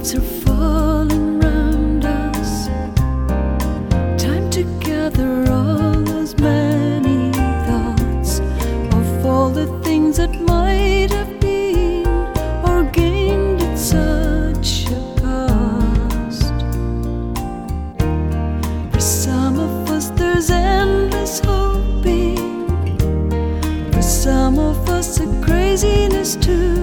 leaves are falling round us. Time to gather all as many thoughts of all the things that might have been or gained at such a cost. For some of us there's endless hoping, for some of us a craziness too.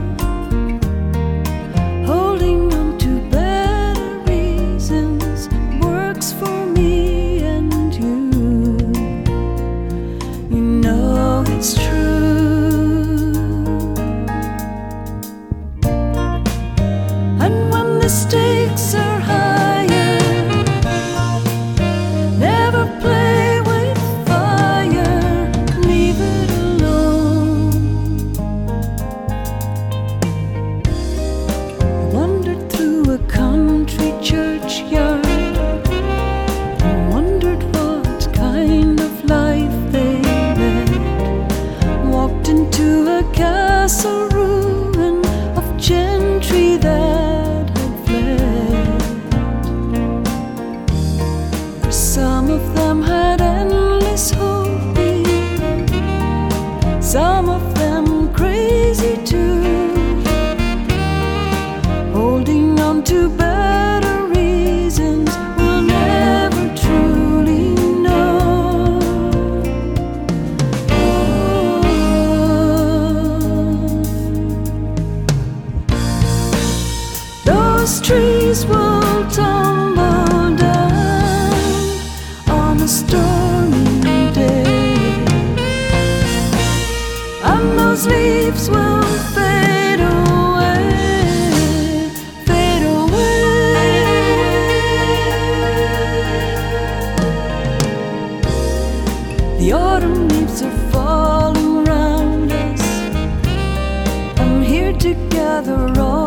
It's true. And when the stakes are higher, never play with fire, leave it alone. I wandered through a country churchyard and wondered what kind of life they into a castle ruin of gentry that had fled. For some of them had endless hoping, some of them crazy too, holding on to better reasons we'll never truly know. Those trees will tumble down on a stormy day, and those leaves will fade away, fade away. The autumn leaves are falling round us. I'm here to gather all